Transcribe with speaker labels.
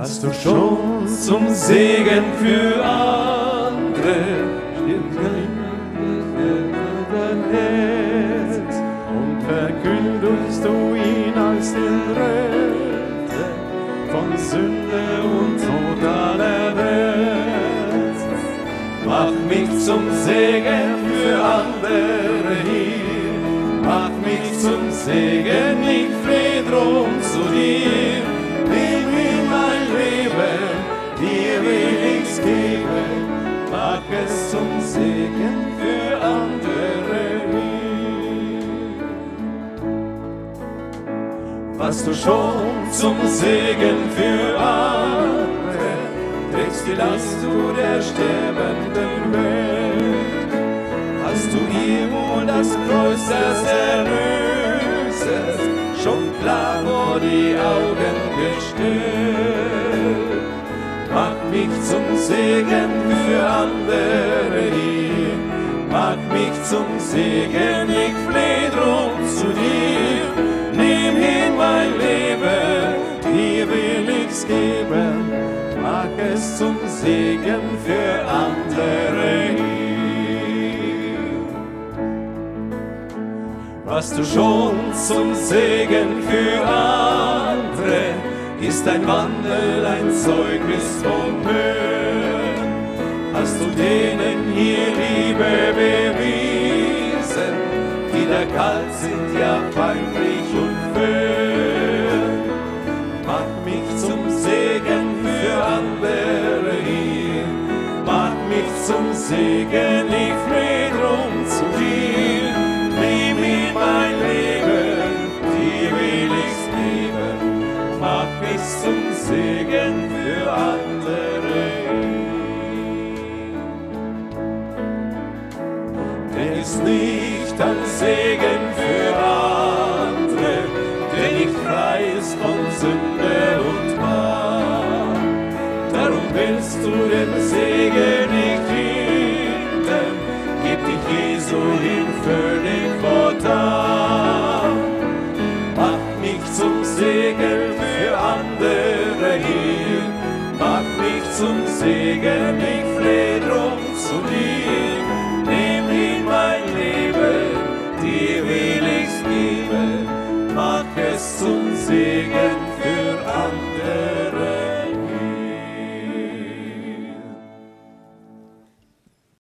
Speaker 1: Hast du schon zum Segen für andere Herz und verkündest du ihn als den Retter von Sünde und Tod aller Welt. Mach mich zum Segen für andere hier, mach mich zum Segen, ich fleh drum zu dir. Nimm in mein Leben, dir will ich's geben, mach es zum Segen für andere hier. Was du schon zum Segen für andere, trägst die Last du der sterbenden Welt. Hast du ihr wohl das Kreuz des Erlösers schon klar vor die Augen gestellt? Mach mich zum Segen für andere hier, mach mich zum Segen, ich fleh drum zu dir. Nimm hin mein Leben, dir will ich's geben, mach es zum Segen für andere hier. Was du schon zum Segen für andere, ist ein Wandel, ein Zeugnis von Höhe. Hast du denen hier Liebe bewiesen, die da kalt sind, ja feindlich und fern. Mach mich zum Segen für andere hier, mach mich zum Segen, ich fleh drum zu dir. Nimm in mein Leben, dir will ich's geben, mach mich zum Segen für andere. Denn ist nicht ein Segen für andere, der nicht frei ist von Sünde und Macht. Darum willst du den Segen nicht finden, gib dich Jesu hin völlig fortan. Mach mich zum Segen für andere hier, mach mich zum Segen, ich fleh drum zu dir. Nimm in mein Leben, dir will ich's geben, mach es zum Segen